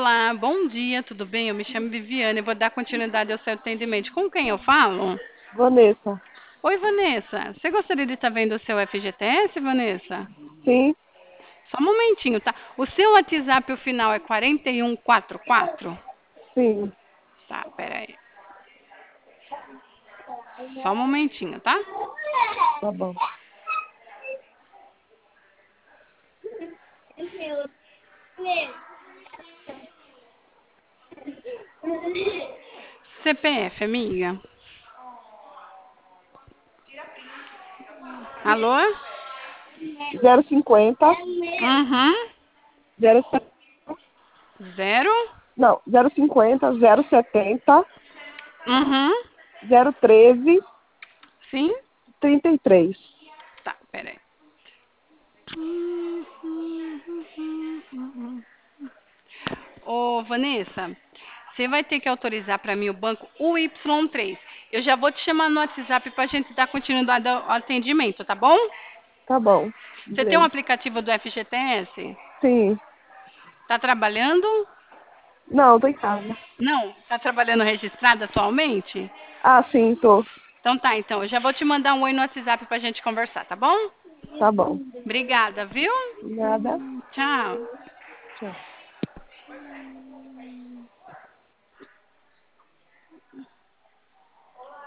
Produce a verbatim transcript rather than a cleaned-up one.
Olá, bom dia, tudo bem? Eu me chamo Viviane, eu vou dar continuidade ao seu atendimento. Com quem eu falo? Vanessa. Oi, Vanessa. Você gostaria de estar vendo o seu F G T S, Vanessa? Sim, Só um momentinho, tá? O seu WhatsApp, o final é quatro um quatro quatro? sim. Tá, peraí. Só um momentinho, tá? Tá bom. C P F, amiga. Alô? Zero cinquenta, Uhum. zero, Zero? não, zero cinquenta, zero setenta, Uhum. zero treze, Sim? trinta e três. Tá, peraí. Ô, Vanessa, você vai ter que autorizar para mim o banco U Y três. Eu já vou te chamar no WhatsApp para a gente dar continuidade ao atendimento, tá bom? Tá bom. Você tem um Beleza. aplicativo do F G T S? Sim. Tá trabalhando? Não, tô em casa. Não. Tá trabalhando registrado atualmente? Ah, sim, tô. Então tá, então. Eu já vou te mandar um oi no WhatsApp para a gente conversar, tá bom? Tá bom. Obrigada, viu? Nada. Tchau. Tchau.